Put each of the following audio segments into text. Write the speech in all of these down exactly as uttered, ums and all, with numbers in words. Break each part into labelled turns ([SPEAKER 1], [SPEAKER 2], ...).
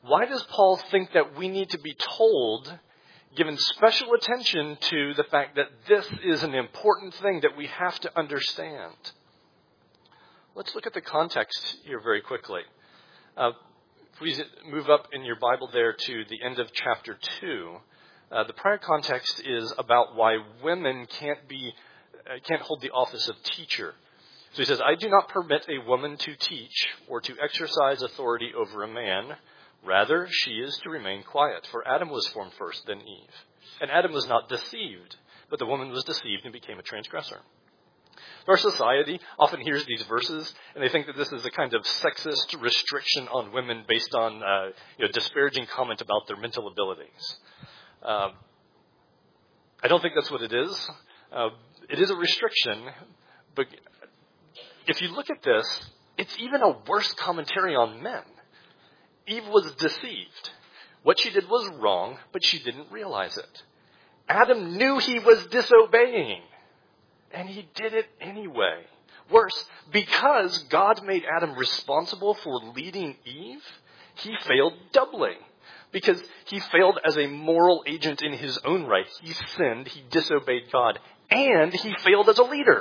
[SPEAKER 1] why does Paul think that we need to be told, given special attention to the fact that this is an important thing that we have to understand? Let's look at the context here very quickly. Uh, please move up in your Bible there to the end of chapter two. Uh, the prior context is about why women can't be, uh, can't hold the office of teacher. So he says, I do not permit a woman to teach or to exercise authority over a man. Rather, she is to remain quiet, for Adam was formed first, then Eve. And Adam was not deceived, but the woman was deceived and became a transgressor. Our society often hears these verses, and they think that this is a kind of sexist restriction on women based on uh, you know, disparaging comment about their mental abilities. Uh, I don't think that's what it is. Uh, it is a restriction, but if you look at this, it's even a worse commentary on men. Eve was deceived. What she did was wrong, but she didn't realize it. Adam knew he was disobeying, and he did it anyway. Worse, because God made Adam responsible for leading Eve, he failed doubly. Because he failed as a moral agent in his own right. He sinned, he disobeyed God, and he failed as a leader.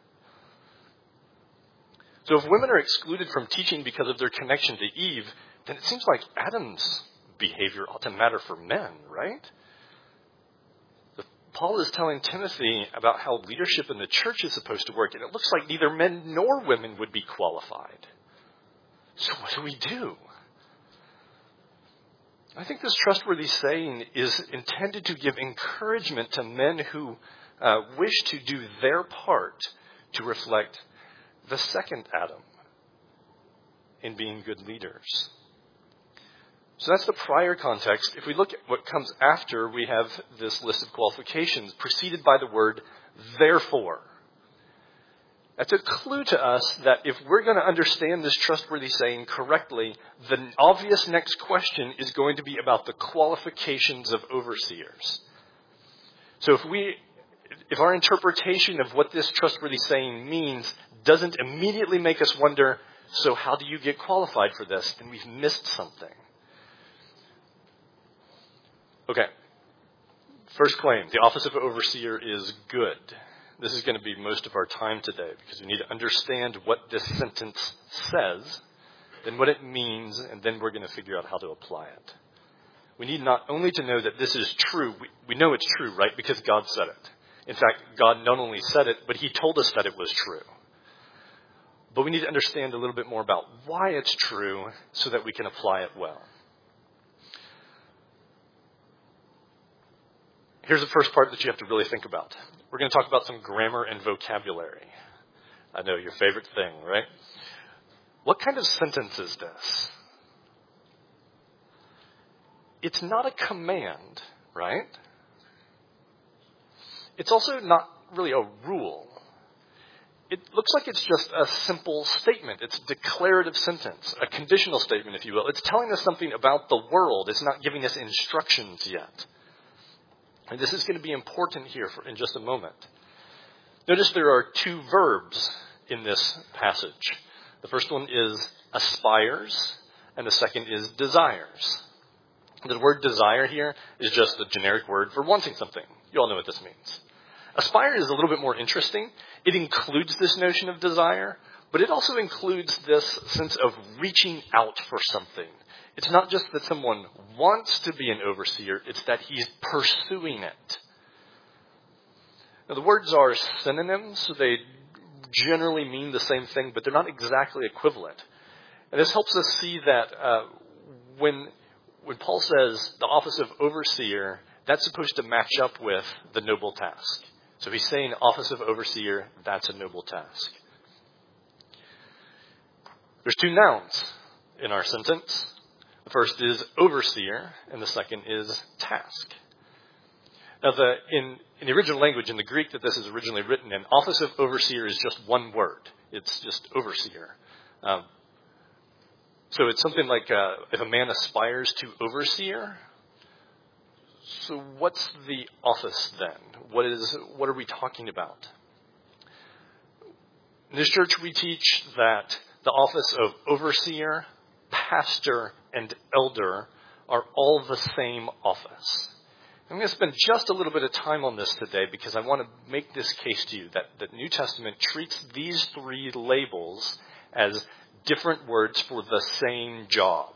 [SPEAKER 1] So if women are excluded from teaching because of their connection to Eve, then it seems like Adam's behavior ought to matter for men, right? Paul is telling Timothy about how leadership in the church is supposed to work, and it looks like neither men nor women would be qualified. So what do we do? I think this trustworthy saying is intended to give encouragement to men who uh, wish to do their part to reflect the second Adam in being good leaders. So that's the prior context. If we look at what comes after, we have this list of qualifications preceded by the word therefore. That's a clue to us that if we're going to understand this trustworthy saying correctly, the obvious next question is going to be about the qualifications of overseers. So if we, if our interpretation of what this trustworthy saying means doesn't immediately make us wonder, so how do you get qualified for this? Then we've missed something. Okay. First claim, the office of overseer is good. This is going to be most of our time today because we need to understand what this sentence says, then what it means, and then we're going to figure out how to apply it. We need not only to know that this is true, we, we know it's true, right, because God said it. In fact, God not only said it, but he told us that it was true. But we need to understand a little bit more about why it's true so that we can apply it well. Here's the first part that you have to really think about. We're going to talk about some grammar and vocabulary. I know, your favorite thing, right? What kind of sentence is this? It's not a command, right? It's also not really a rule. It looks like it's just a simple statement. It's a declarative sentence, a conditional statement, if you will. It's telling us something about the world. It's not giving us instructions yet. And this is going to be important here for, in just a moment. Notice there are two verbs in this passage. The first one is aspires, and the second is desires. The word desire here is just the generic word for wanting something. You all know what this means. Aspire is a little bit more interesting. It includes this notion of desire, but it also includes this sense of reaching out for something. It's not just that someone wants to be an overseer, it's that he's pursuing it. Now, the words are synonyms, so they generally mean the same thing, but they're not exactly equivalent. And this helps us see that uh, when, when Paul says the office of overseer, that's supposed to match up with the noble task. So if he's saying office of overseer, that's a noble task. There's two nouns in our sentence. The first is overseer, and the second is task. Now, the, in, in the original language, in the Greek that this is originally written in, office of overseer is just one word. It's just overseer. Um, so it's something like uh, if a man aspires to overseer. So what's the office then? What is what are we talking about? In this church, we teach that the office of overseer, pastor, and elder are all the same office. I'm going to spend just a little bit of time on this today because I want to make this case to you that the New Testament treats these three labels as different words for the same job.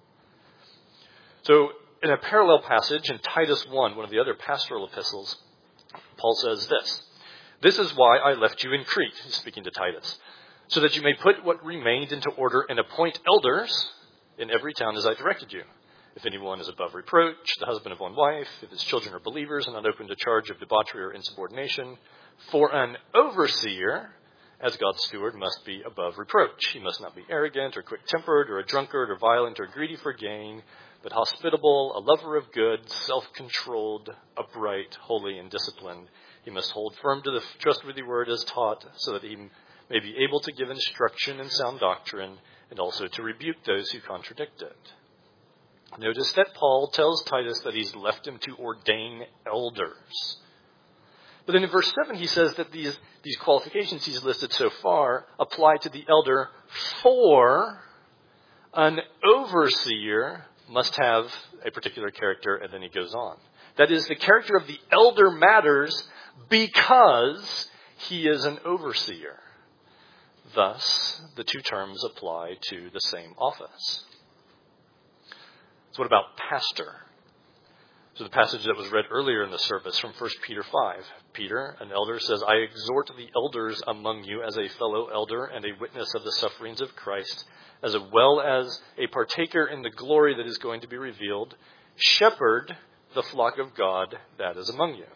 [SPEAKER 1] So in a parallel passage in Titus one, one of the other pastoral epistles, Paul says this: "This is why I left you in Crete," he's speaking to Titus, "so that you may put what remained into order and appoint elders in every town as I directed you. If anyone is above reproach, the husband of one wife, if his children are believers and not open to charge of debauchery or insubordination, for an overseer, as God's steward, must be above reproach. He must not be arrogant or quick-tempered or a drunkard or violent or greedy for gain, but hospitable, a lover of good, self-controlled, upright, holy, and disciplined. He must hold firm to the trustworthy word as taught, so that he may be able to give instruction in sound doctrine and also to rebuke those who contradict it." Notice that Paul tells Titus that he's left him to ordain elders. But then in verse seven, he says that these, these qualifications he's listed so far apply to the elder, for an overseer must have a particular character, and then he goes on. That is, the character of the elder matters because he is an overseer. Thus, the two terms apply to the same office. So what about pastor? So the passage that was read earlier in the service from First Peter five. Peter, an elder, says, "I exhort the elders among you as a fellow elder and a witness of the sufferings of Christ, as well as a partaker in the glory that is going to be revealed. Shepherd the flock of God that is among you."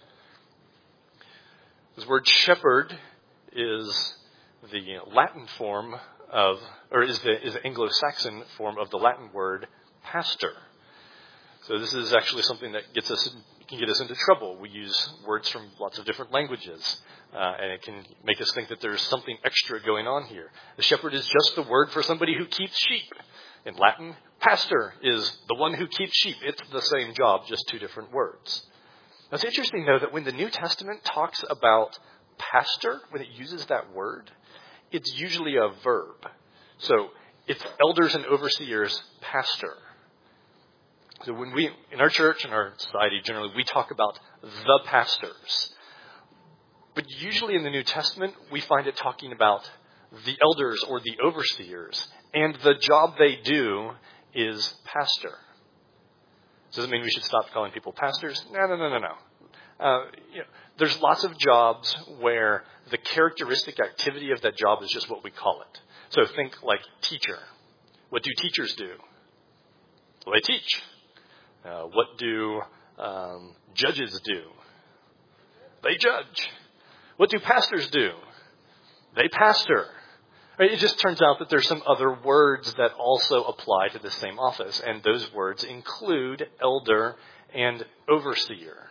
[SPEAKER 1] This word shepherd is the Latin form of, or is the, is the Anglo-Saxon form of the Latin word pastor. So this is actually something that gets us, can get us into trouble. We use words from lots of different languages, uh, and it can make us think that there's something extra going on here. The shepherd is just the word for somebody who keeps sheep. In Latin, pastor is the one who keeps sheep. It's the same job, just two different words. Now, it's interesting, though, that when the New Testament talks about pastor, when it uses that word, it's usually a verb. So it's elders and overseers, pastor. So when we, in our church and our society generally, we talk about the pastors. But usually in the New Testament, we find it talking about the elders or the overseers. And the job they do is pastor. Does it mean we should stop calling people pastors? No, no, no, no, no. Uh, you know, there's lots of jobs where the characteristic activity of that job is just what we call it. So think like teacher. What do teachers do? Well, they teach. Uh, what do um, judges do? They judge. What do pastors do? They pastor. Right? It just turns out that there's some other words that also apply to the same office, and those words include elder and overseer.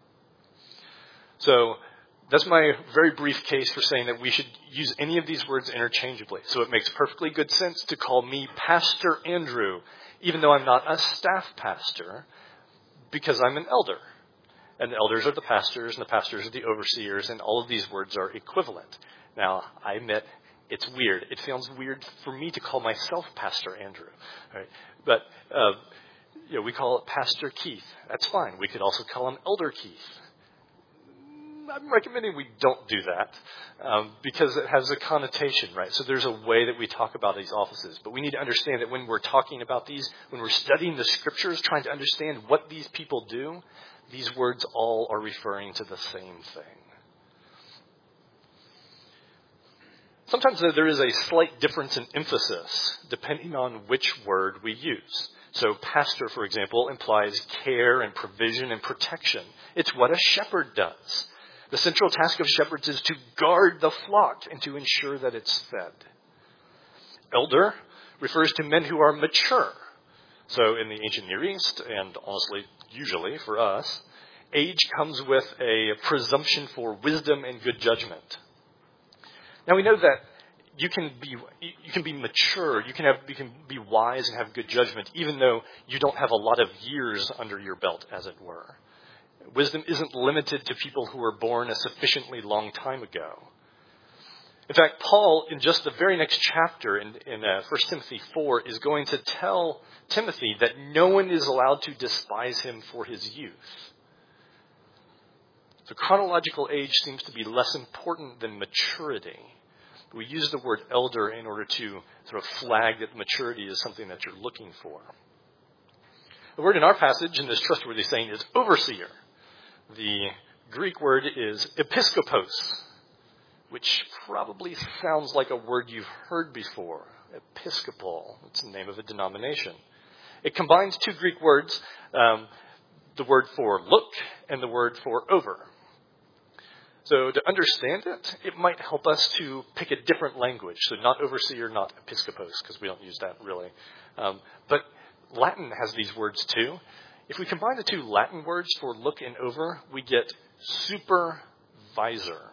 [SPEAKER 1] So that's my very brief case for saying that we should use any of these words interchangeably. So it makes perfectly good sense to call me Pastor Andrew, even though I'm not a staff pastor, because I'm an elder. And the elders are the pastors, and the pastors are the overseers, and all of these words are equivalent. Now, I admit, it's weird. It sounds weird for me to call myself Pastor Andrew. Right? But uh, you know, we call it Pastor Keith. That's fine. We could also call him Elder Keith. I'm recommending we don't do that um, because it has a connotation, right? So there's a way that we talk about these offices. But we need to understand that when we're talking about these, when we're studying the scriptures, trying to understand what these people do, these words all are referring to the same thing. Sometimes there is a slight difference in emphasis depending on which word we use. So pastor, for example, implies care and provision and protection. It's what a shepherd does. The central task of shepherds is to guard the flock and to ensure that it's fed. Elder refers to men who are mature. So in the ancient Near East, and honestly, usually for us, age comes with a presumption for wisdom and good judgment. Now we know that you can be you can be mature, you can have you can be wise and have good judgment, even though you don't have a lot of years under your belt, as it were. Wisdom isn't limited to people who were born a sufficiently long time ago. In fact, Paul, in just the very next chapter in, in uh, First Timothy four, is going to tell Timothy that no one is allowed to despise him for his youth. So chronological age seems to be less important than maturity. We use the word elder in order to sort of flag that maturity is something that you're looking for. The word in our passage in this trustworthy saying is overseer. The Greek word is episkopos, which probably sounds like a word you've heard before. Episcopal. It's the name of a denomination. It combines two Greek words, um, the word for look and the word for over. So to understand it, it might help us to pick a different language. So not overseer, not episkopos, because we don't use that really. Um, but Latin has these words too. If we combine the two Latin words for look and over, we get supervisor.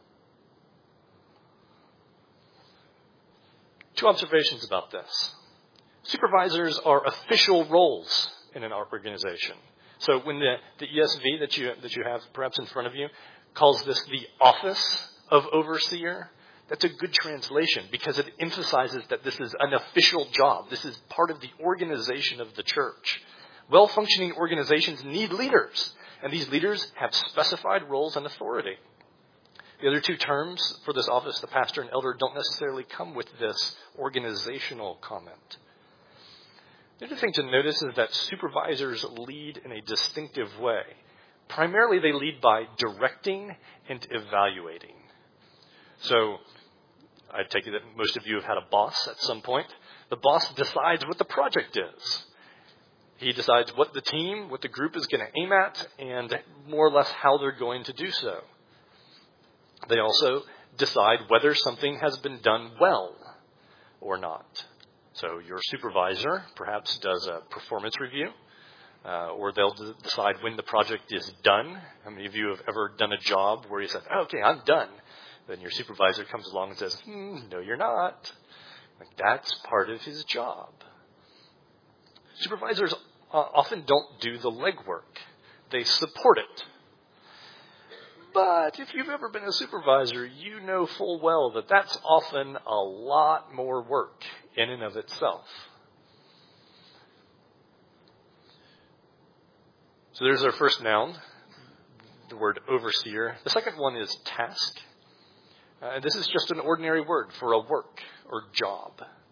[SPEAKER 1] Two observations about this. Supervisors are official roles in an organization. So when the, the E S V that you that you have perhaps in front of you calls this the office of overseer, that's a good translation because it emphasizes that this is an official job. This is part of the organization of the church. Well-functioning organizations need leaders, and these leaders have specified roles and authority. The other two terms for this office, the pastor and elder, don't necessarily come with this organizational comment. The other thing to notice is that supervisors lead in a distinctive way. Primarily, they lead by directing and evaluating. So, I take it that most of you have had a boss at some point. The boss decides what the project is. He decides what the team, what the group is going to aim at, and more or less how they're going to do so. They also decide whether something has been done well or not. So your supervisor perhaps does a performance review, uh, or they'll d- decide when the project is done. How many of you have ever done a job where you said, oh, okay, I'm done. Then your supervisor comes along and says, hmm, no, you're not. Like, that's part of his job. Supervisors uh, often don't do the legwork. They support it. But if you've ever been a supervisor, you know full well that that's often a lot more work in and of itself. So there's our first noun, the word overseer. The second one is task. Uh, and this is just an ordinary word for a work or job.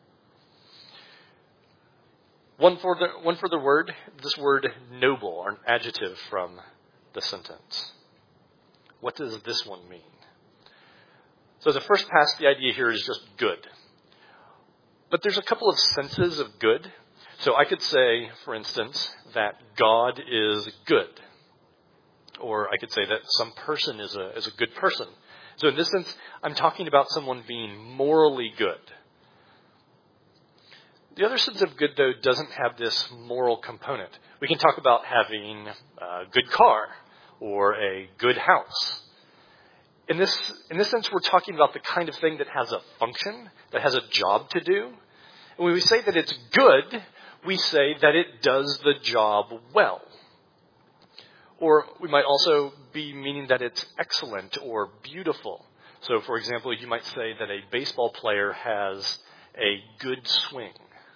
[SPEAKER 1] One further, one further word, this word noble, or an adjective from the sentence. What does this one mean? So the first pass, the idea here is just good. But there's a couple of senses of good. So I could say, for instance, that God is good. Or I could say that some person is a, is a good person. So in this sense, I'm talking about someone being morally good. The other sense of good, though, doesn't have this moral component. We can talk about having a good car or a good house. In this, in this sense, we're talking about the kind of thing that has a function, that has a job to do. And when we say that it's good, we say that it does the job well. Or we might also be meaning that it's excellent or beautiful. So, for example, you might say that a baseball player has a good swing.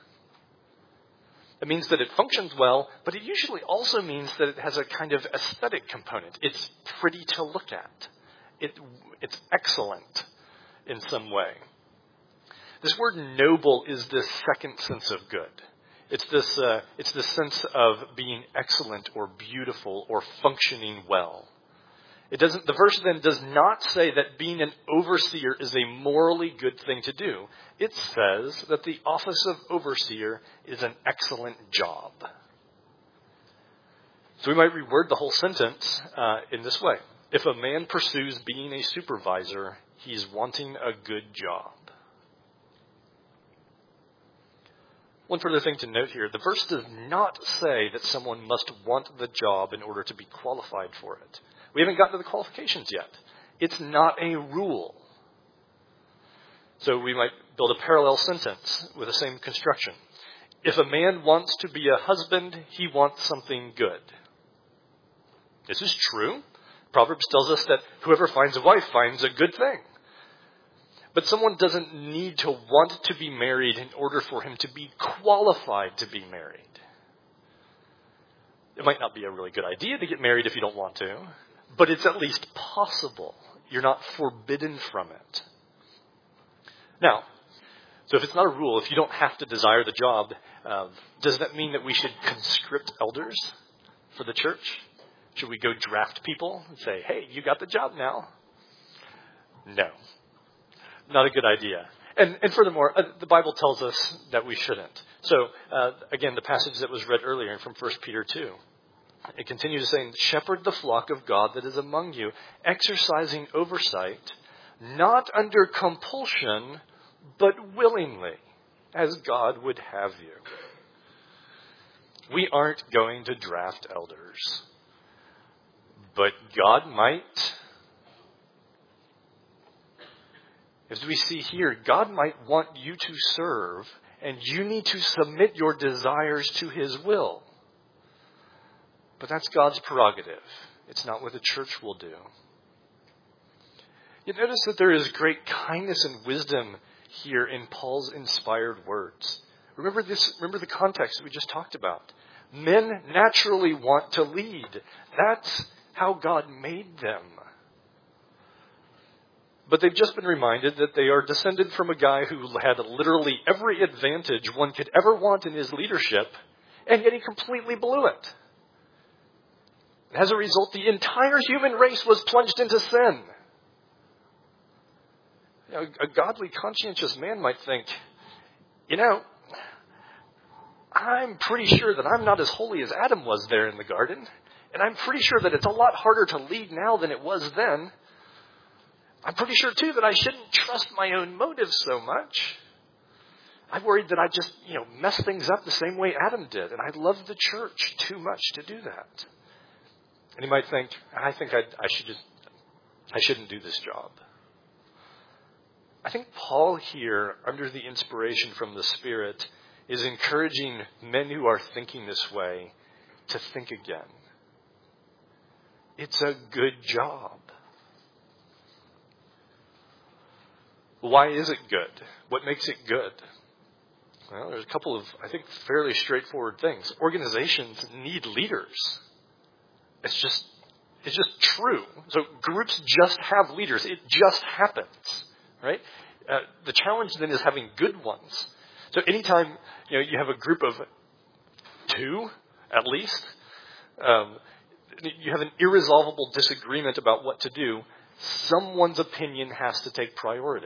[SPEAKER 1] It means that it functions well, but it usually also means that it has a kind of aesthetic component. It's pretty to look at. It, it's excellent in some way. This word noble is this second sense of good. It's this, uh, it's this sense of being excellent or beautiful or functioning well. It doesn't. The verse then does not say that being an overseer is a morally good thing to do. It says that the office of overseer is an excellent job. So we might reword the whole sentence uh, in this way. If a man pursues being a supervisor, he's wanting a good job. One further thing to note here, the verse does not say that someone must want the job in order to be qualified for it. We haven't gotten to the qualifications yet. It's not a rule. So we might build a parallel sentence with the same construction. If a man wants to be a husband, he wants something good. This is true. Proverbs tells us that whoever finds a wife finds a good thing. But someone doesn't need to want to be married in order for him to be qualified to be married. It might not be a really good idea to get married if you don't want to, but it's at least possible. You're not forbidden from it. Now, so if it's not a rule, if you don't have to desire the job, uh, does that mean that we should conscript elders for the church? Should we go draft people and say, hey, you got the job now? No, not a good idea. And, and furthermore, uh, the Bible tells us that we shouldn't. So, uh, again, the passage that was read earlier from First Peter two. It continues saying, shepherd the flock of God that is among you, exercising oversight, not under compulsion, but willingly, as God would have you. We aren't going to draft elders, but God might. As we see here, God might want you to serve, and you need to submit your desires to His will. But that's God's prerogative. It's not what the church will do. You notice that there is great kindness and wisdom here in Paul's inspired words. Remember this, remember the context we just talked about. Men naturally want to lead. That's how God made them. But they've just been reminded that they are descended from a guy who had literally every advantage one could ever want in his leadership, and yet he completely blew it. As a result, the entire human race was plunged into sin. You know, a godly, conscientious man might think, you know, I'm pretty sure that I'm not as holy as Adam was there in the garden, and I'm pretty sure that it's a lot harder to lead now than it was then. I'm pretty sure, too, that I shouldn't trust my own motives so much. I'm worried that I just, you know, mess things up the same way Adam did, and I love the church too much to do that. And you might think, I think I, I should just, I shouldn't do this job. I think Paul here, under the inspiration from the Spirit, is encouraging men who are thinking this way to think again. It's a good job. Why is it good? What makes it good? Well, there's a couple of, I think, fairly straightforward things. Organizations need leaders. It's just, it's just true. So groups just have leaders. It just happens, right? Uh, the challenge then is having good ones. So anytime, you know, you have a group of two, at least, um, you have an irresolvable disagreement about what to do, someone's opinion has to take priority.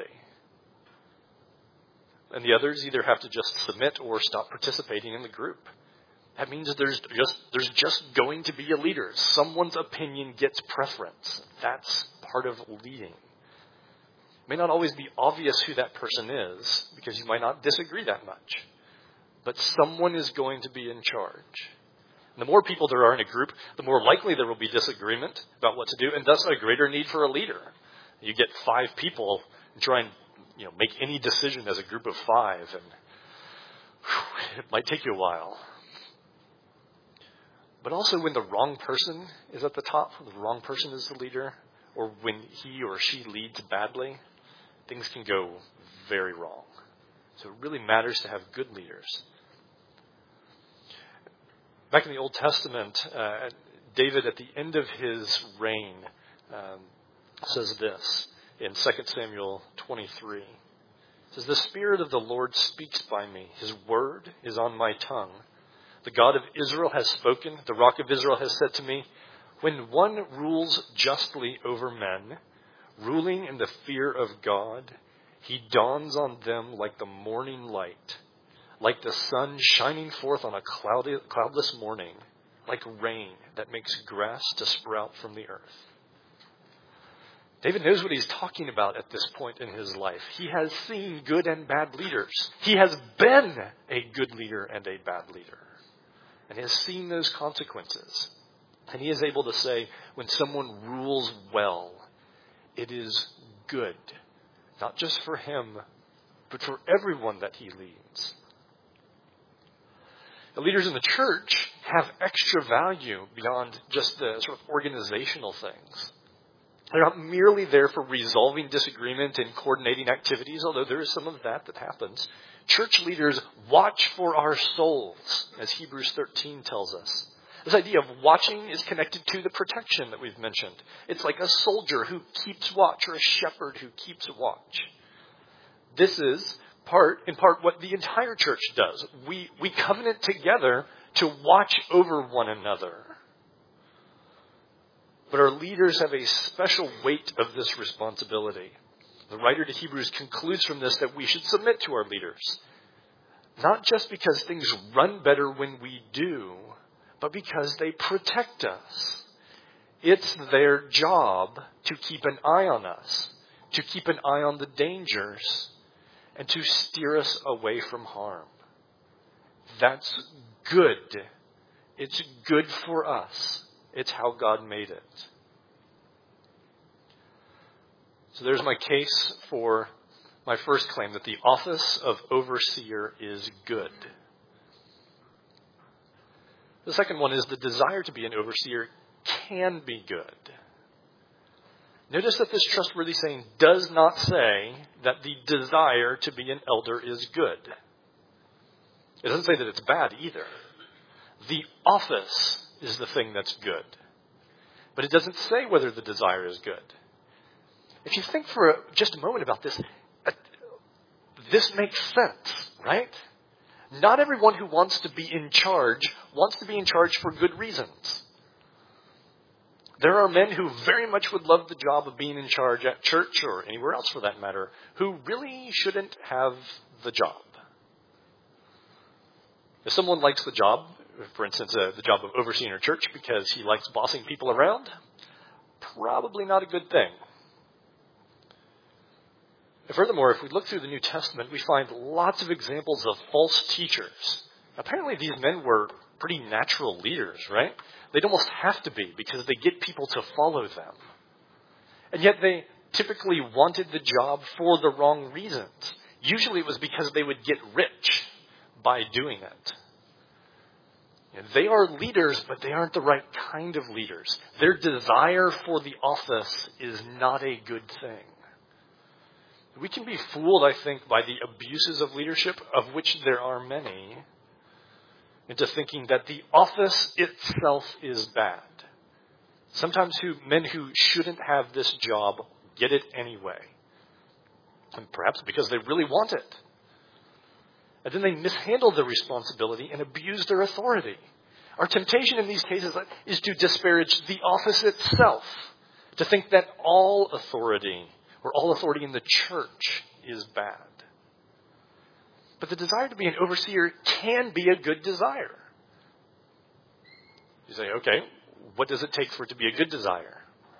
[SPEAKER 1] And the others either have to just submit or stop participating in the group. That means there's just there's just going to be a leader. Someone's opinion gets preference. That's part of leading. It may not always be obvious who that person is, because you might not disagree that much. But someone is going to be in charge. And the more people there are in a group, the more likely there will be disagreement about what to do, and thus a greater need for a leader. You get five people and try and, you know, make any decision as a group of five, and whew, it might take you a while. But also when the wrong person is at the top, when the wrong person is the leader, or when he or she leads badly, things can go very wrong. So it really matters to have good leaders. Back in the Old Testament, uh, David, at the end of his reign, um, says this in Second Samuel twenty-three. It says, "The Spirit of the Lord speaks by me. His word is on my tongue. The God of Israel has spoken. The Rock of Israel has said to me, when one rules justly over men, ruling in the fear of God, he dawns on them like the morning light, like the sun shining forth on a cloudy, cloudless morning, like rain that makes grass to sprout from the earth." David knows what he's talking about at this point in his life. He has seen good and bad leaders. He has been a good leader and a bad leader. And he has seen those consequences. And he is able to say, when someone rules well, it is good. Not just for him, but for everyone that he leads. The leaders in the church have extra value beyond just the sort of organizational things. They're not merely there for resolving disagreement and coordinating activities, although there is some of that that happens. Church leaders watch for our souls, as Hebrews thirteen tells us. This idea of watching is connected to the protection that we've mentioned. It's like a soldier who keeps watch or a shepherd who keeps watch. This is part, in part, what the entire church does. We, we covenant together to watch over one another. But our leaders have a special weight of this responsibility. The writer to Hebrews concludes from this that we should submit to our leaders, not just because things run better when we do, but because they protect us. It's their job to keep an eye on us, to keep an eye on the dangers, and to steer us away from harm. That's good. It's good for us. It's how God made it. So there's my case for my first claim, that the office of overseer is good. The second one is the desire to be an overseer can be good. Notice that this trustworthy saying does not say that the desire to be an elder is good. It doesn't say that it's bad either. The office is the thing that's good. But it doesn't say whether the desire is good. If you think for a, just a moment about this, uh, this makes sense, right? Not everyone who wants to be in charge wants to be in charge for good reasons. There are men who very much would love the job of being in charge at church or anywhere else for that matter, who really shouldn't have the job. If someone likes the job, for instance, uh, the job of overseeing a church because he likes bossing people around, probably not a good thing. Furthermore, if we look through the New Testament, we find lots of examples of false teachers. Apparently these men were pretty natural leaders, right? They'd almost have to be because they get people to follow them. And yet they typically wanted the job for the wrong reasons. Usually it was because they would get rich by doing it. And they are leaders, but they aren't the right kind of leaders. Their desire for the office is not a good thing. We can be fooled, I think, by the abuses of leadership, of which there are many, into thinking that the office itself is bad. Sometimes who, men who shouldn't have this job get it anyway. And perhaps because they really want it. And then they mishandle their responsibility and abuse their authority. Our temptation in these cases is to disparage the office itself, to think that all authority or all authority in the church is bad. But the desire to be an overseer can be a good desire. You say, okay, what does it take for it to be a good desire?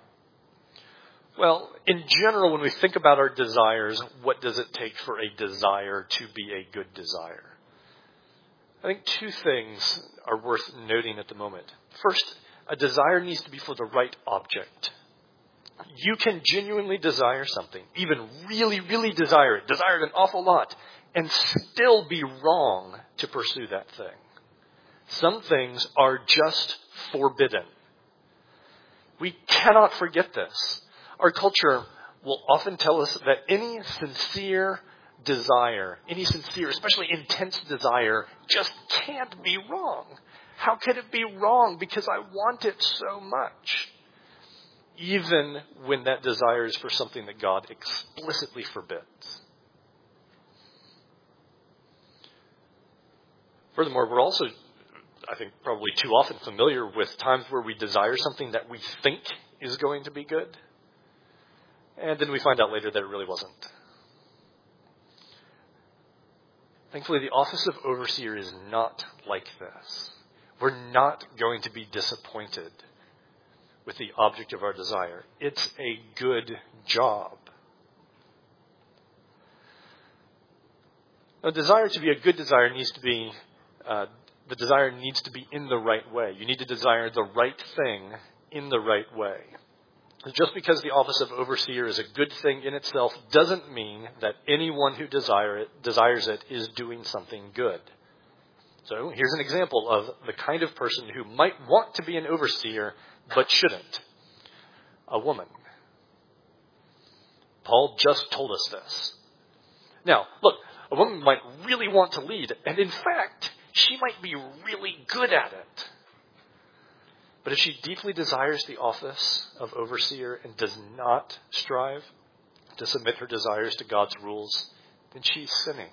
[SPEAKER 1] Well, in general, when we think about our desires, what does it take for a desire to be a good desire? I think two things are worth noting at the moment. First, a desire needs to be for the right object. You can genuinely desire something, even really, really desire it, desire it an awful lot, and still be wrong to pursue that thing. Some things are just forbidden. We cannot forget this. Our culture will often tell us that any sincere desire, any sincere, especially intense desire, just can't be wrong. How could it be wrong? Because I want it so much. Even when that desire is for something that God explicitly forbids. Furthermore, we're also, I think, probably too often familiar with times where we desire something that we think is going to be good, and then we find out later that it really wasn't. Thankfully, the office of overseer is not like this. We're not going to be disappointed with the object of our desire. It's a good job. A desire to be a good desire needs to be, uh, the desire needs to be in the right way. You need to desire the right thing in the right way. Just because the office of overseer is a good thing in itself doesn't mean that anyone who desire it, desires it is doing something good. So here's an example of the kind of person who might want to be an overseer but shouldn't. A woman. Paul just told us this. Now, look, a woman might really want to lead, and in fact, she might be really good at it. But if she deeply desires the office of overseer and does not strive to submit her desires to God's rules, then she's sinning.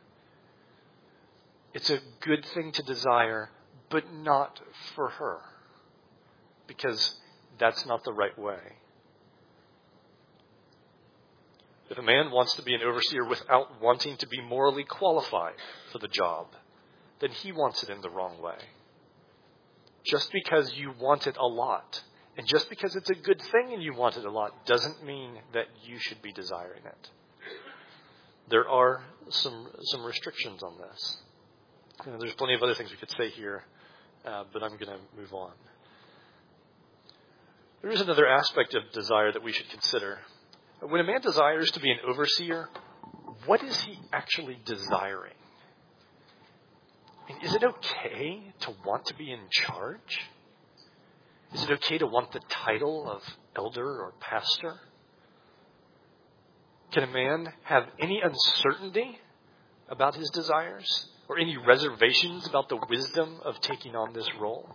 [SPEAKER 1] It's a good thing to desire, but not for her, because that's not the right way. If a man wants to be an overseer without wanting to be morally qualified for the job, then he wants it in the wrong way. Just because you want it a lot, and just because it's a good thing and you want it a lot, doesn't mean that you should be desiring it. There are some some restrictions on this. You know, there's plenty of other things we could say here, uh, but I'm going to move on. There is another aspect of desire that we should consider. When a man desires to be an overseer, what is he actually desiring? I mean, is it okay to want to be in charge? Is it okay to want the title of elder or pastor? Can a man have any uncertainty about his desires or any reservations about the wisdom of taking on this role?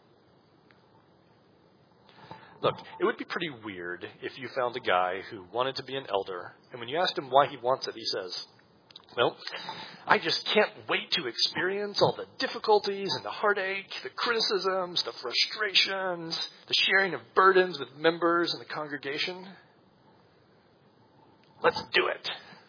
[SPEAKER 1] Look, it would be pretty weird if you found a guy who wanted to be an elder, and when you asked him why he wants it, he says, well, I just can't wait to experience all the difficulties and the heartache, the criticisms, the frustrations, the sharing of burdens with members in the congregation. Let's do it.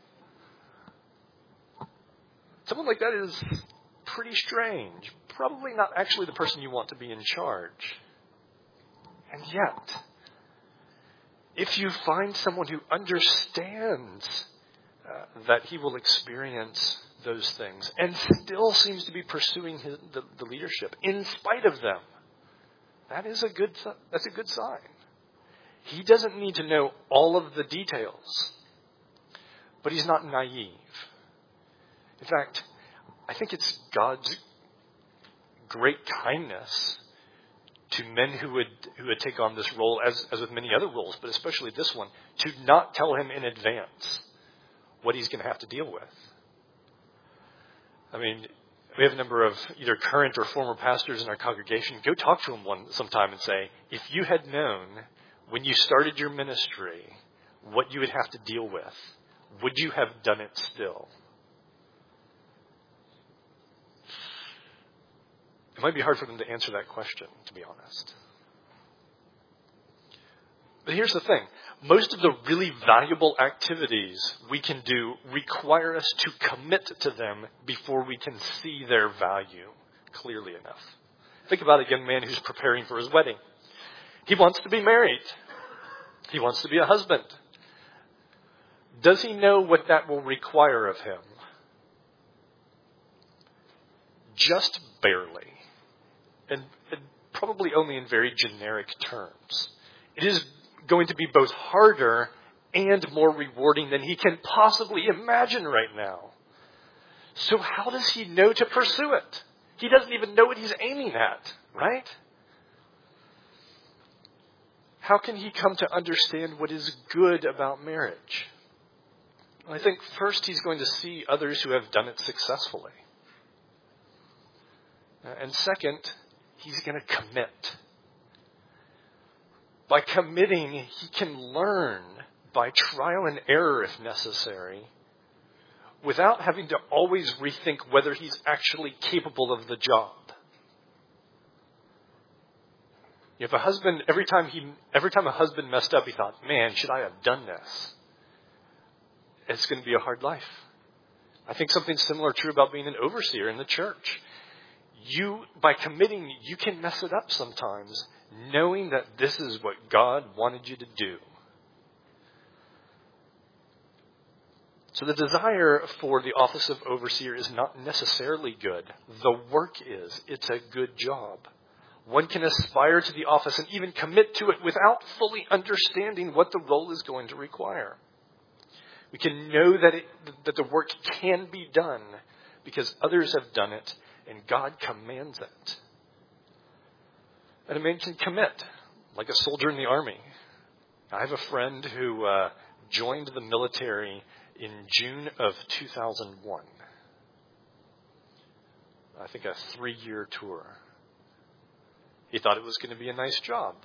[SPEAKER 1] Someone like that is pretty strange. Probably not actually the person you want to be in charge. And yet, if you find someone who understands uh, that he will experience those things and still seems to be pursuing his, the, the leadership in spite of them, that is a good. That's a good sign. He doesn't need to know all of the details, but he's not naive. In fact, I think it's God's great kindness to men who would who would take on this role, as, as with many other roles, but especially this one, to not tell him in advance what he's going to have to deal with. I mean, we have a number of either current or former pastors in our congregation. Go talk to them one sometime and say, if you had known when you started your ministry what you would have to deal with, would you have done it still? It might be hard for them to answer that question, to be honest. But here's the thing. Most of the really valuable activities we can do require us to commit to them before we can see their value clearly enough. Think about a young man who's preparing for his wedding. He wants to be married. He wants to be a husband. Does he know what that will require of him? Just barely. And, and probably only in very generic terms. It is going to be both harder and more rewarding than he can possibly imagine right now. So how does he know to pursue it? He doesn't even know what he's aiming at, right? How can he come to understand what is good about marriage? I think first he's going to see others who have done it successfully. And second, he's going to commit. By committing, he can learn by trial and error if necessary, without having to always rethink whether he's actually capable of the job. If a husband, every time he, every time a husband messed up, he thought, man, should I have done this? It's going to be a hard life. I think something similar true about being an overseer in the church. You, by committing, you can mess it up sometimes, knowing that this is what God wanted you to do. So the desire for the office of overseer is not necessarily good. The work is. It's a good job. One can aspire to the office and even commit to it without fully understanding what the role is going to require. We can know that it, that the work can be done because others have done it and God commands it. And a man can commit like a soldier in the army. I have a friend who uh, joined the military in June of two thousand one. I think a three-year tour. He thought it was going to be a nice job.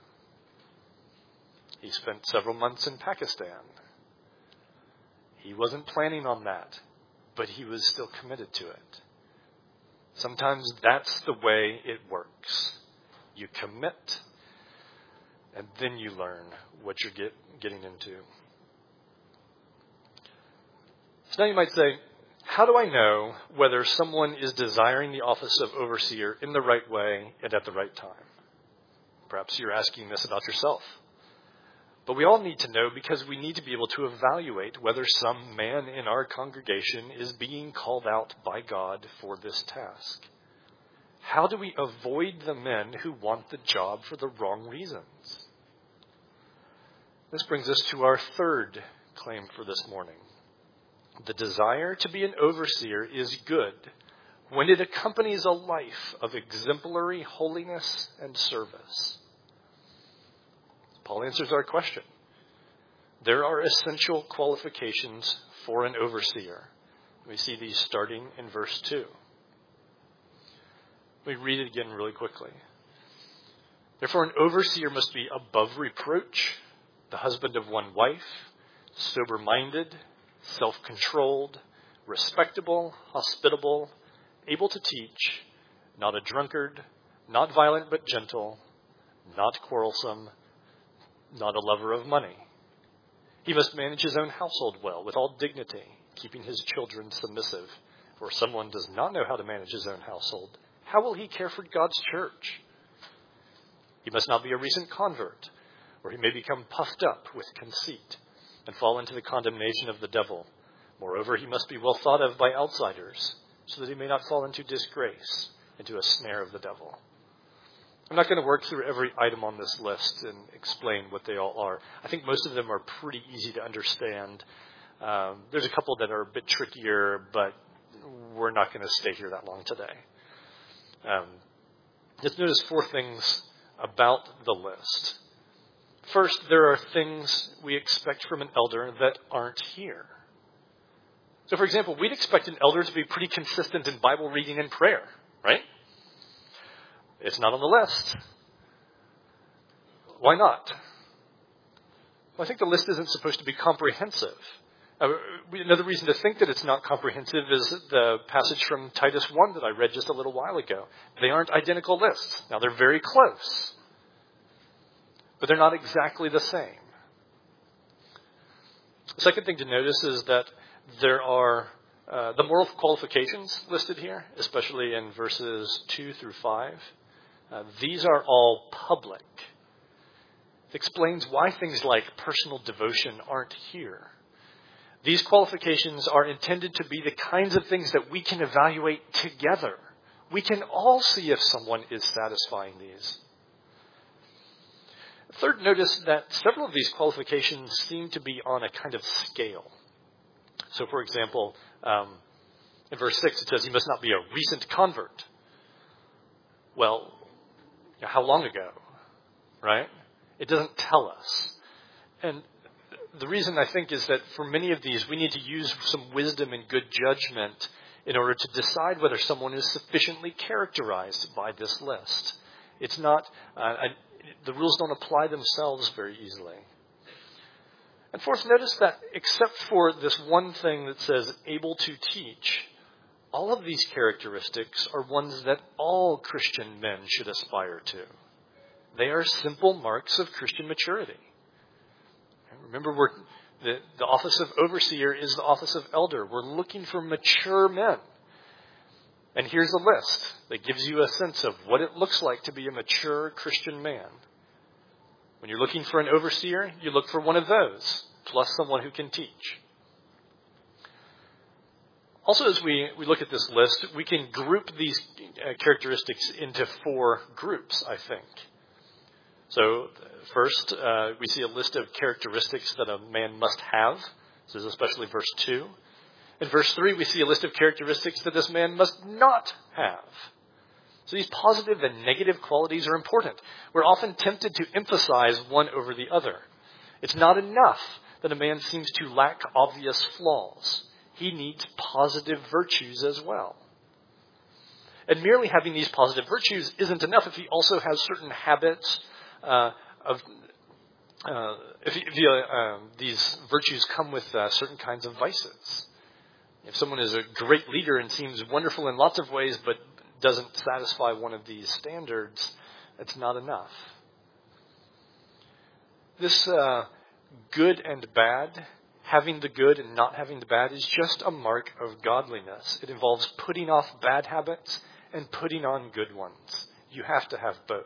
[SPEAKER 1] He spent several months in Pakistan. He wasn't planning on that, but he was still committed to it. Sometimes that's the way it works. You commit, and then you learn what you're get, getting into. So now you might say, how do I know whether someone is desiring the office of overseer in the right way and at the right time? Perhaps you're asking this about yourself. But we all need to know because we need to be able to evaluate whether some man in our congregation is being called out by God for this task. How do we avoid the men who want the job for the wrong reasons? This brings us to our third claim for this morning. The desire to be an overseer is good when it accompanies a life of exemplary holiness and service. Paul answers our question. There are essential qualifications for an overseer. We see these starting in verse two. We read it again really quickly. Therefore, an overseer must be above reproach, the husband of one wife, sober-minded, self-controlled, respectable, hospitable, able to teach, not a drunkard, not violent but gentle, not quarrelsome, not a lover of money. He must manage his own household well, with all dignity, keeping his children submissive. For if someone does not know how to manage his own household, how will he care for God's church? He must not be a recent convert, or he may become puffed up with conceit and fall into the condemnation of the devil. Moreover, he must be well thought of by outsiders, so that he may not fall into disgrace, into a snare of the devil. I'm not going to work through every item on this list and explain what they all are. I think most of them are pretty easy to understand. Um, there's a couple that are a bit trickier, but we're not going to stay here that long today. Um, just notice four things about the list. First, there are things we expect from an elder that aren't here. So, for example, we'd expect an elder to be pretty consistent in Bible reading and prayer, right? It's not on the list. Why not? Well, I think the list isn't supposed to be comprehensive. Uh, another reason to think that it's not comprehensive is the passage from Titus one that I read just a little while ago. They aren't identical lists. Now, they're very close, but they're not exactly the same. The second thing to notice is that there are uh, the moral qualifications listed here, especially in verses two through five. Uh, these are all public. It explains why things like personal devotion aren't here. These qualifications are intended to be the kinds of things that we can evaluate together. We can all see if someone is satisfying these. Third, notice that several of these qualifications seem to be on a kind of scale. So, for example, um, in verse six, it says he must not be a recent convert. Well, how long ago, right? It doesn't tell us. And the reason I think is that for many of these, we need to use some wisdom and good judgment in order to decide whether someone is sufficiently characterized by this list. It's not, uh, a, the rules don't apply themselves very easily. And fourth, notice that except for this one thing that says able to teach, all of these characteristics are ones that all Christian men should aspire to. They are simple marks of Christian maturity. Remember, we're, the, the office of overseer is the office of elder. We're looking for mature men. And here's a list that gives you a sense of what it looks like to be a mature Christian man. When you're looking for an overseer, you look for one of those, plus someone who can teach. Also, as we, we look at this list, we can group these uh, characteristics into four groups, I think. So first, uh, we see a list of characteristics that a man must have. This is especially verse two. In verse three, we see a list of characteristics that this man must not have. So these positive and negative qualities are important. We're often tempted to emphasize one over the other. It's not enough that a man seems to lack obvious flaws. He needs positive virtues as well. And merely having these positive virtues isn't enough if he also has certain habits uh, of, uh, if, if he, uh, these virtues come with uh, certain kinds of vices. If someone is a great leader and seems wonderful in lots of ways but doesn't satisfy one of these standards, it's not enough. This uh, good and bad, having the good and not having the bad, is just a mark of godliness. It involves putting off bad habits and putting on good ones. You have to have both.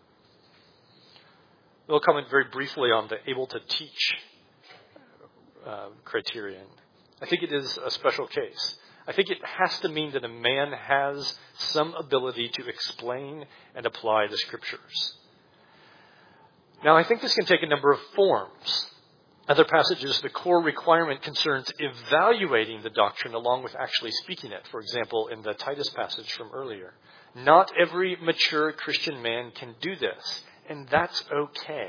[SPEAKER 1] We'll comment very briefly on the able to teach uh, criterion. I think it is a special case. I think it has to mean that a man has some ability to explain and apply the Scriptures. Now, I think this can take a number of forms. Other passages, the core requirement concerns evaluating the doctrine along with actually speaking it. For example, in the Titus passage from earlier. Not every mature Christian man can do this, and that's okay.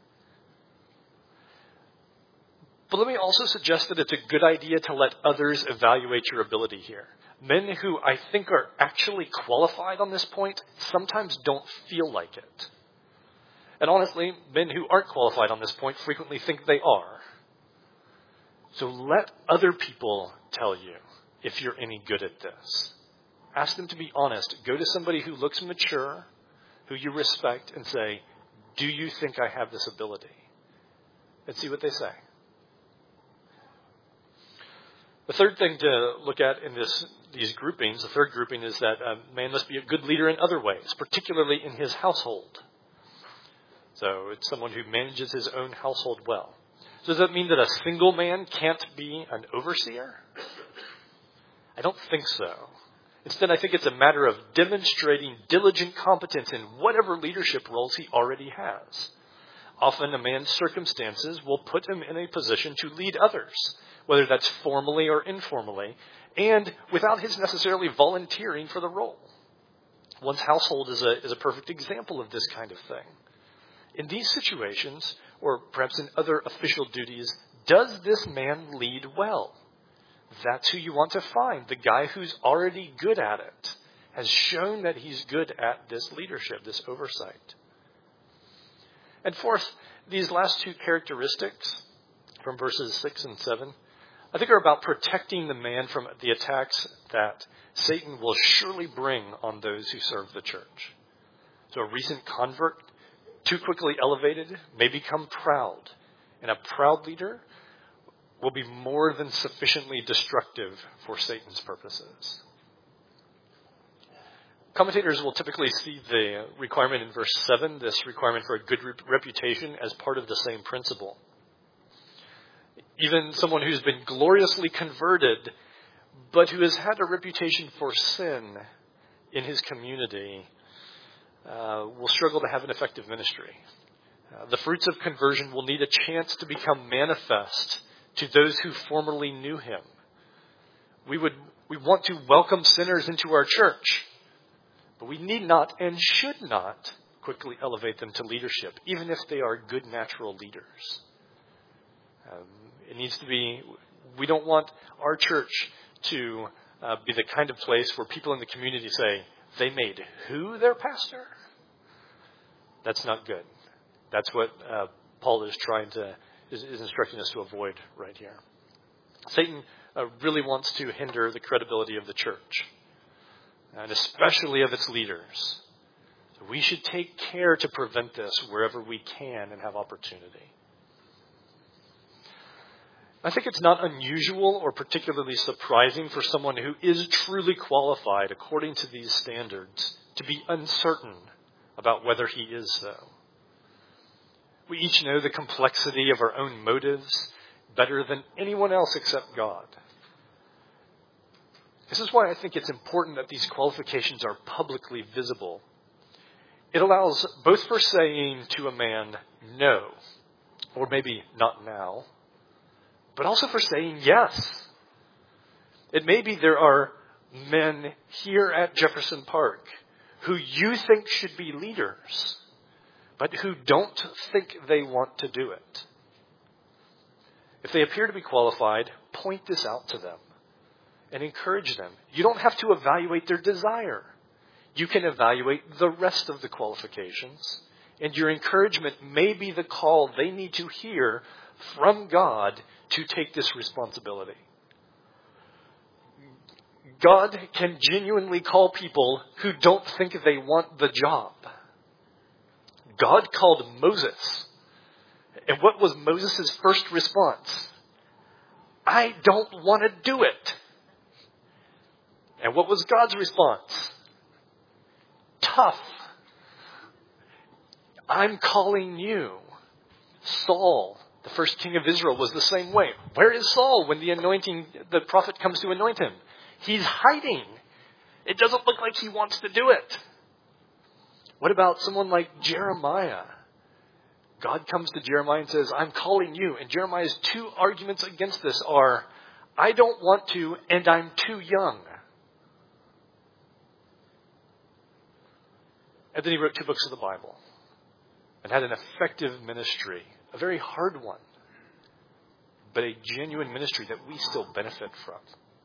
[SPEAKER 1] But let me also suggest that it's a good idea to let others evaluate your ability here. Men who I think are actually qualified on this point sometimes don't feel like it. And honestly, men who aren't qualified on this point frequently think they are. So let other people tell you if you're any good at this. Ask them to be honest. Go to somebody who looks mature, who you respect, and say, do you think I have this ability? And see what they say. The third thing to look at in this, these groupings, the third grouping, is that a man must be a good leader in other ways, particularly in his household. So it's someone who manages his own household well. So does that mean that a single man can't be an overseer? I don't think so. Instead, I think it's a matter of demonstrating diligent competence in whatever leadership roles he already has. Often a man's circumstances will put him in a position to lead others, whether that's formally or informally, and without his necessarily volunteering for the role. One's household is a, is a perfect example of this kind of thing. In these situations, or perhaps in other official duties, does this man lead well? That's who you want to find. The guy who's already good at it has shown that he's good at this leadership, this oversight. And fourth, these last two characteristics from verses six and seven, I think are about protecting the man from the attacks that Satan will surely bring on those who serve the church. So a recent convert, too quickly elevated, may become proud. And a proud leader will be more than sufficiently destructive for Satan's purposes. Commentators will typically see the requirement in verse seven, this requirement for a good reputation, as part of the same principle. Even someone who's been gloriously converted, but who has had a reputation for sin in his community, uh, will struggle to have an effective ministry. Uh, the fruits of conversion will need a chance to become manifest to those who formerly knew him. We would we want to welcome sinners into our church, but we need not and should not quickly elevate them to leadership, even if they are good natural leaders. Um, it needs to be, we don't want our church to uh, be the kind of place where people in the community say, they made who their pastor? That's not good. That's what uh, Paul is trying to, is, is instructing us to avoid right here. Satan uh, really wants to hinder the credibility of the church, and especially of its leaders. So we should take care to prevent this wherever we can and have opportunity. I think it's not unusual or particularly surprising for someone who is truly qualified according to these standards to be uncertain about whether he is so. We each know the complexity of our own motives better than anyone else except God. This is why I think it's important that these qualifications are publicly visible. It allows both for saying to a man, no, or maybe not now, but also for saying yes. It may be there are men here at Jefferson Park who you think should be leaders, but who don't think they want to do it. If they appear to be qualified, point this out to them and encourage them. You don't have to evaluate their desire. You can evaluate the rest of the qualifications, and your encouragement may be the call they need to hear from God to take this responsibility. God can genuinely call people who don't think they want the job. God called Moses. And what was Moses' first response? I don't want to do it. And what was God's response? Tough. I'm calling you. Saul, the first king of Israel, was the same way. Where is Saul when the anointing, the prophet comes to anoint him? He's hiding. It doesn't look like he wants to do it. What about someone like Jeremiah? God comes to Jeremiah and says, I'm calling you. And Jeremiah's two arguments against this are, I don't want to, and I'm too young. And then he wrote two books of the Bible and had an effective ministry, a very hard one, but a genuine ministry that we still benefit from.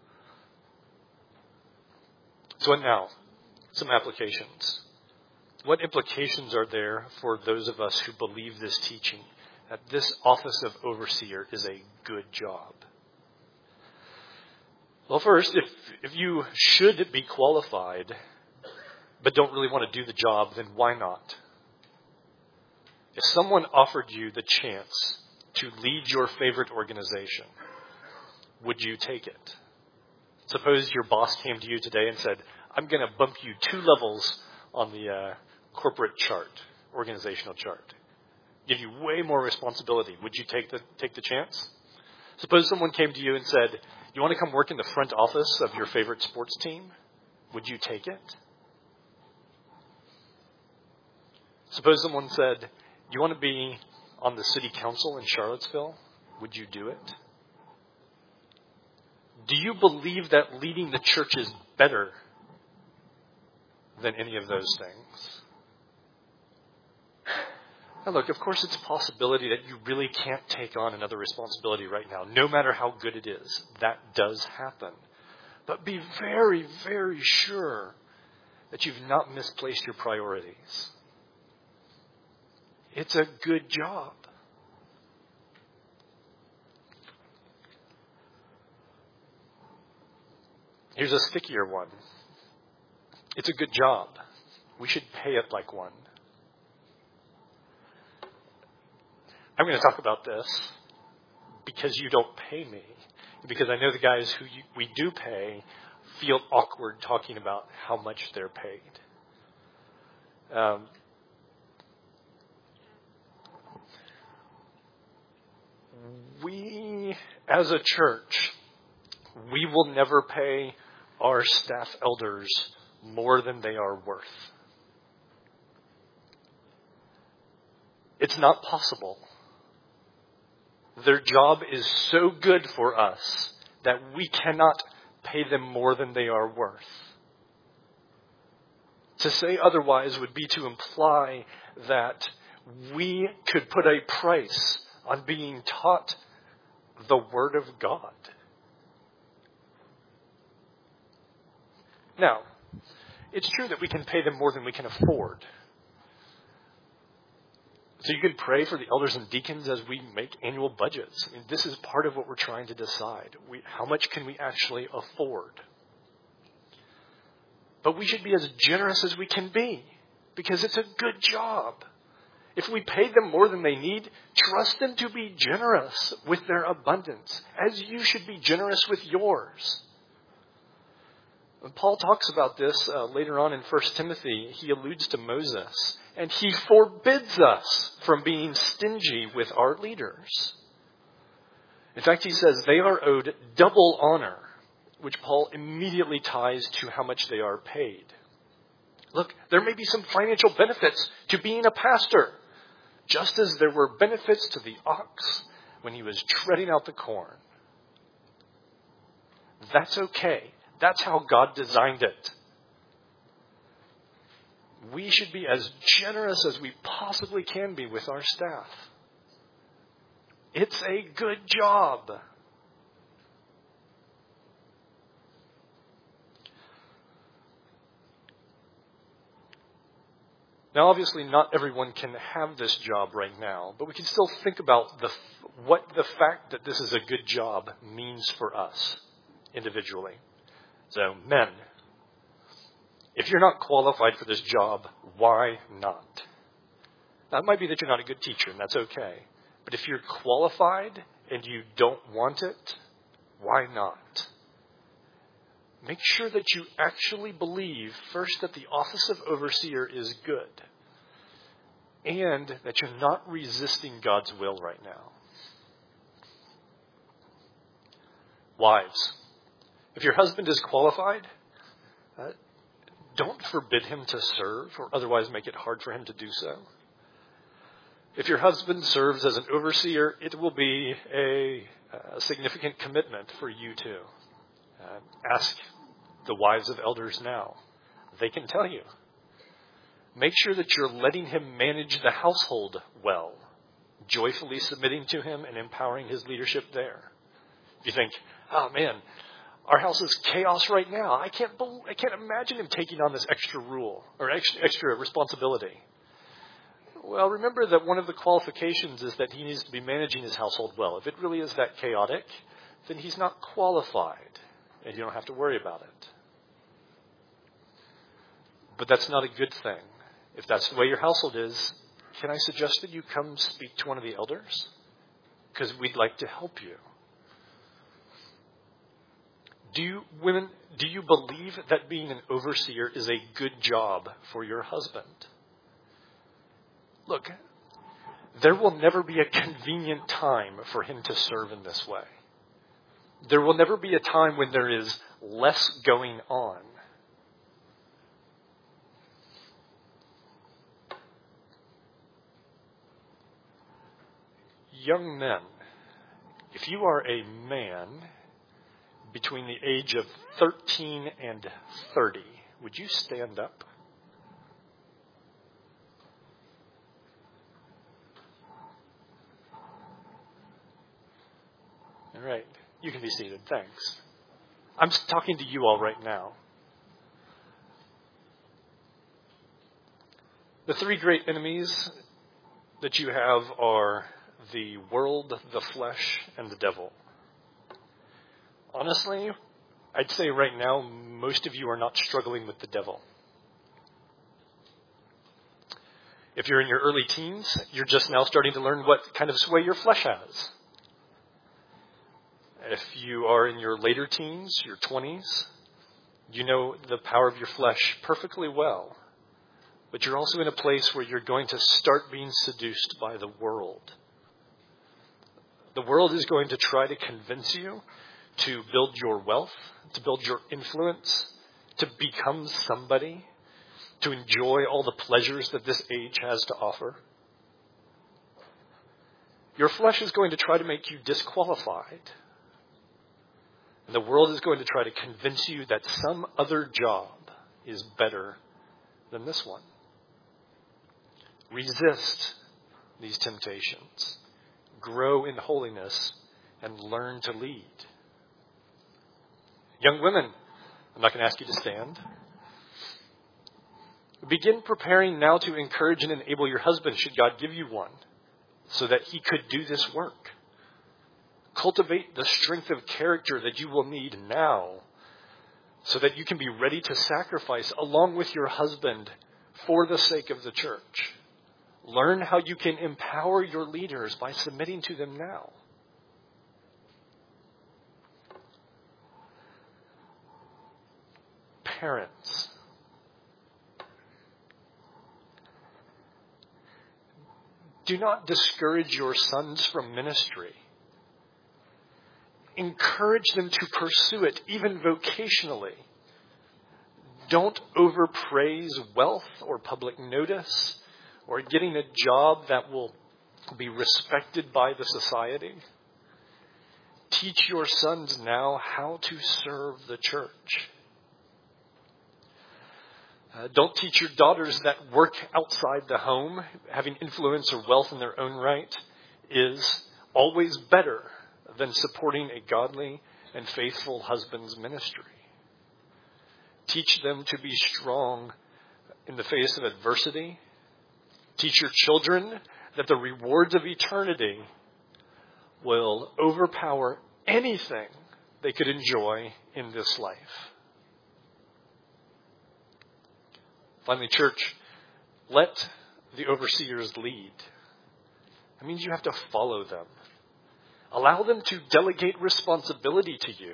[SPEAKER 1] So what now? Some applications. What implications are there for those of us who believe this teaching, that this office of overseer is a good job? Well, first, if, if you should be qualified, but don't really want to do the job, then why not? If someone offered you the chance to lead your favorite organization, would you take it? Suppose your boss came to you today and said, I'm going to bump you two levels on the uh, corporate chart, organizational chart. Give you way more responsibility. Would you take the take the chance? Suppose someone came to you and said, you want to come work in the front office of your favorite sports team? Would you take it? Suppose someone said, you want to be on the city council in Charlottesville? Would you do it? Do you believe that leading the church is better than any of those things? Now look, of course it's a possibility that you really can't take on another responsibility right now, no matter how good it is. That does happen. But be very, very sure that you've not misplaced your priorities. It's a good job. Here's a stickier one. It's a good job. We should pay it like one. I'm going to talk about this because you don't pay me. Because I know the guys who you, we do pay feel awkward talking about how much they're paid. Um, we, as a church, we will never pay our staff elders more than they are worth. It's not possible. Their job is so good for us that we cannot pay them more than they are worth. To say otherwise would be to imply that we could put a price on being taught the Word of God. Now, it's true that we can pay them more than we can afford. So you can pray for the elders and deacons as we make annual budgets. I mean, this is part of what we're trying to decide. We, how much can we actually afford? But we should be as generous as we can be because it's a good job. If we pay them more than they need, trust them to be generous with their abundance, as you should be generous with yours. When Paul talks about this uh, later on in First Timothy, he alludes to Moses, and he forbids us from being stingy with our leaders. In fact, he says they are owed double honor, which Paul immediately ties to how much they are paid. Look, there may be some financial benefits to being a pastor, just as there were benefits to the ox when he was treading out the corn. That's okay. That's how God designed it. We should be as generous as we possibly can be with our staff. It's a good job. Now, obviously, not everyone can have this job right now, but we can still think about the what the fact that this is a good job means for us individually. So, men, if you're not qualified for this job, why not? Now, it might be that you're not a good teacher, and that's okay. But if you're qualified and you don't want it, why not? Make sure that you actually believe, first, that the office of overseer is good, and that you're not resisting God's will right now. Wives, if your husband is qualified, uh, don't forbid him to serve or otherwise make it hard for him to do so. If your husband serves as an overseer, it will be a, a significant commitment for you too. Uh, ask the wives of elders now. They can tell you. Make sure that you're letting him manage the household well, joyfully submitting to him and empowering his leadership there. If you think, oh man, our house is chaos right now. I can't, believe, I can't imagine him taking on this extra rule or extra, extra responsibility. Well, remember that one of the qualifications is that he needs to be managing his household well. If it really is that chaotic, then he's not qualified, and you don't have to worry about it. But that's not a good thing. If that's the way your household is, can I suggest that you come speak to one of the elders? Because we'd like to help you. Do you, women, do you believe that being an overseer is a good job for your husband? Look, there will never be a convenient time for him to serve in this way. There will never be a time when there is less going on. Young men, if you are a man between the age of thirteen and thirty, would you stand up? All right. You can be seated. Thanks. I'm talking to you all right now. The three great enemies that you have are the world, the flesh, and the devil. Honestly, I'd say right now, most of you are not struggling with the devil. If you're in your early teens, you're just now starting to learn what kind of sway your flesh has. If you are in your later teens, your twenties, you know the power of your flesh perfectly well. But you're also in a place where you're going to start being seduced by the world. The world is going to try to convince you to build your wealth, to build your influence, to become somebody, to enjoy all the pleasures that this age has to offer. Your flesh is going to try to make you disqualified. And the world is going to try to convince you that some other job is better than this one. Resist these temptations. Grow in holiness and learn to lead. Young women, I'm not going to ask you to stand. Begin preparing now to encourage and enable your husband, should God give you one, so that he could do this work. Cultivate the strength of character that you will need now, so that you can be ready to sacrifice along with your husband for the sake of the church. Learn how you can empower your leaders by submitting to them now. Parents, do not discourage your sons from ministry. Encourage them to pursue it, even vocationally. Don't overpraise wealth or public notice or getting a job that will be respected by the society. Teach your sons now how to serve the church. Uh, don't teach your daughters that work outside the home, having influence or wealth in their own right, is always better than supporting a godly and faithful husband's ministry. Teach them to be strong in the face of adversity. Teach your children that the rewards of eternity will overpower anything they could enjoy in this life. Finally, church, let the overseers lead. That means you have to follow them. Allow them to delegate responsibility to you.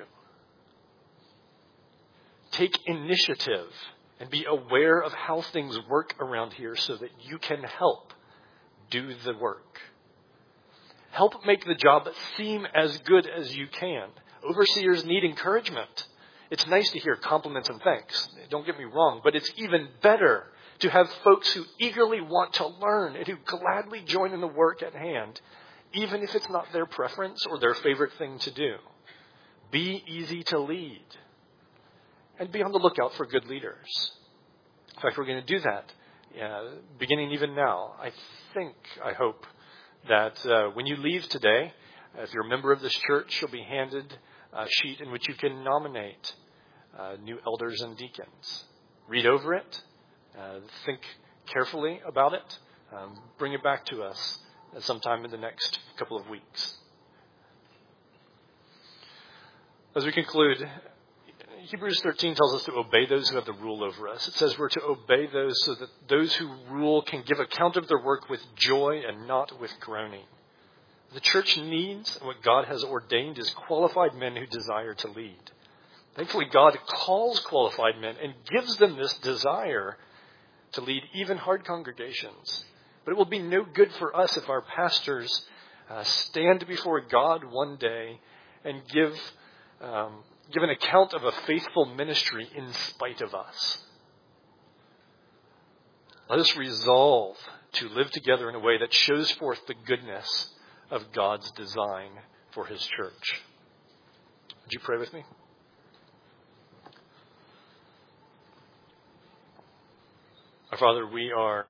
[SPEAKER 1] Take initiative and be aware of how things work around here so that you can help do the work. Help make the job seem as good as you can. Overseers need encouragement. It's nice to hear compliments and thanks. Don't get me wrong, but it's even better to have folks who eagerly want to learn and who gladly join in the work at hand, even if it's not their preference or their favorite thing to do. Be easy to lead. And be on the lookout for good leaders. In fact, we're going to do that uh, beginning even now. I think, I hope, that uh, when you leave today, if you're a member of this church, you'll be handed a sheet in which you can nominate uh, new elders and deacons. Read over it. Uh, think carefully about it. Um, bring it back to us sometime in the next couple of weeks. As we conclude, Hebrews thirteen tells us to obey those who have the rule over us. It says we're to obey those so that those who rule can give account of their work with joy and not with groaning. The church needs, and what God has ordained, is qualified men who desire to lead. Thankfully, God calls qualified men and gives them this desire to lead even hard congregations. But it will be no good for us if our pastors uh, stand before God one day and give um, give an account of a faithful ministry in spite of us. Let us resolve to live together in a way that shows forth the goodness of God's design for his church. Would you pray with me? Our Father, we are